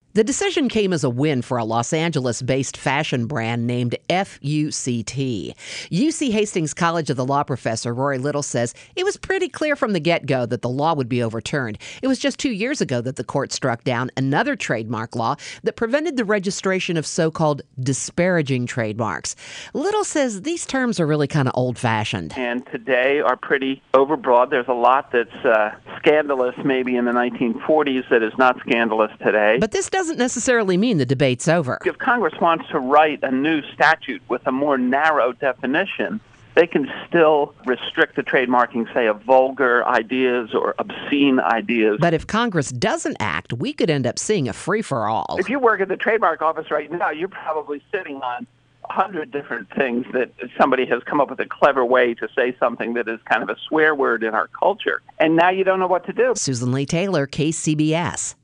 The decision came as a win for a Los Angeles-based fashion brand named FUCT. UC Hastings College of the Law professor Rory Little says it was pretty clear from the get-go that the law would be overturned. It was just 2 years ago that the court struck down another trademark law that prevented the registration of so-called disparaging trademarks. Little says these terms are really kind of old-fashioned. And today are pretty overbroad. There's a lot that's scandalous maybe in the 1940s that is not scandalous today. But this doesn't necessarily mean the debate's over. If Congress wants to write a new statute with a more narrow definition, they can still restrict the trademarking, say, of vulgar ideas or obscene ideas. But if Congress doesn't act, we could end up seeing a free-for-all. If you work at the trademark office right now, you're probably sitting on 100 different things that somebody has come up with a clever way to say something that is kind of a swear word in our culture. And now you don't know what to do. Susan Lee Taylor, KCBS.